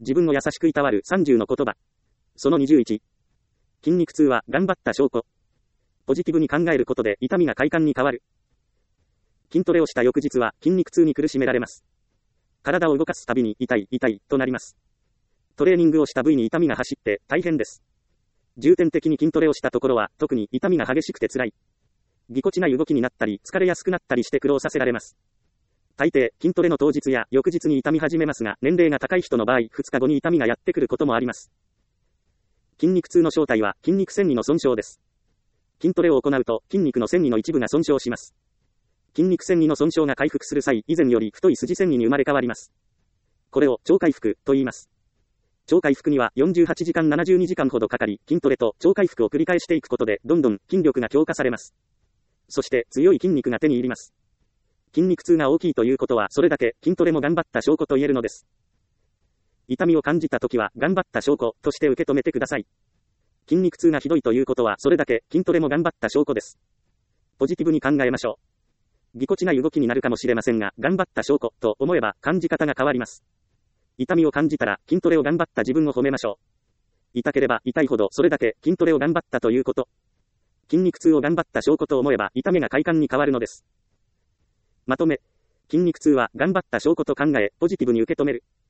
自分を優しくいたわる30の言葉。その21。筋肉痛は頑張った証拠。ポジティブに考えることで痛みが快感に変わる。筋トレをした翌日は筋肉痛に苦しめられます。体を動かすたびに痛いとなります。トレーニングをした部位に痛みが走って大変です。重点的に筋トレをしたところは特に痛みが激しくて辛い。ぎこちない動きになったり疲れやすくなったりして苦労させられます。大抵筋トレの当日や翌日に痛み始めますが、年齢が高い人の場合2日後に痛みがやってくることもあります。筋肉痛の正体は筋肉線維の損傷です。筋トレを行うと筋肉の線維の一部が損傷します。筋肉線維の損傷が回復する際、以前より太い筋線維に生まれ変わります。これを超回復と言います。超回復には48時間72時間ほどかかり、筋トレと超回復を繰り返していくことでどんどん筋力が強化されます。そして強い筋肉が手に入ります。筋肉痛が大きいということはそれだけ筋トレも頑張った証拠と言えるのです。痛みを感じたときは頑張った証拠として受け止めてください。筋肉痛がひどいということはそれだけ筋トレも頑張った証拠です。ポジティブに考えましょう。ぎこちない動きになるかもしれませんが、頑張った証拠と思えば感じ方が変わります。痛みを感じたら筋トレを頑張った自分を褒めましょう。痛ければ痛いほどそれだけ筋トレを頑張ったということ。筋肉痛を頑張った証拠と思えば痛みが快感に変わるのです。まとめ。筋肉痛は頑張った証拠と考え、ポジティブに受け止める。